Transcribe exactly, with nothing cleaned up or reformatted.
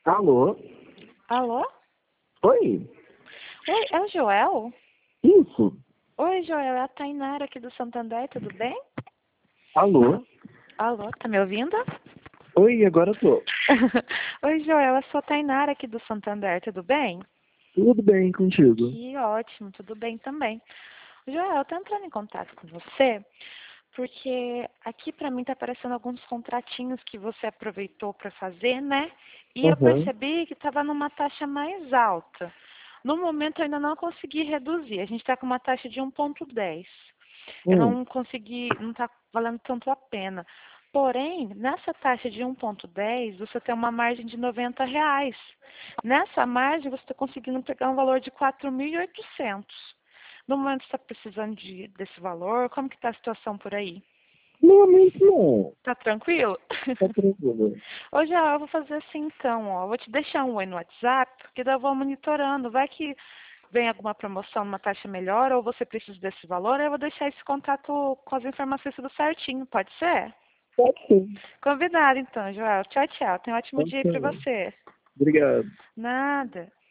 Alô? Alô? Oi? Oi, é o Joel? Isso? Oi, Joel, é a Tainara aqui do Santander, tudo bem? Alô? Alô, tá me ouvindo? Oi, agora eu tô. Oi, Joel, eu sou a Tainara aqui do Santander, tudo bem? Tudo bem contigo? Que ótimo, tudo bem também. Joel, eu tô entrando em contato com você porque aqui pra mim tá aparecendo alguns contratinhos que você aproveitou para fazer, né? E eu Aham. percebi que estava numa taxa mais alta. No momento eu ainda não consegui reduzir. A gente está com uma taxa de um ponto dez. Eu Hum. não consegui, não está valendo tanto a pena. Porém, nessa taxa de um ponto dez, você tem uma margem de noventa reais. Nessa margem, você está conseguindo pegar um valor de quatro mil e oitocentos. No momento, você está precisando de, desse valor? Como que está a situação por aí? Normalmente não. Tá tranquilo? Tá tranquilo. Hoje eu vou fazer assim então, ó. Eu vou te deixar um oi no WhatsApp, porque daí eu vou monitorando. Vai que vem alguma promoção numa taxa melhor ou você precisa desse valor, aí eu vou deixar esse contato com as informações tudo certinho, pode ser? Pode sim. Combinado então, Joel. Tchau, tchau. Tenha um ótimo Pode dia para ser. você. Obrigado. Nada.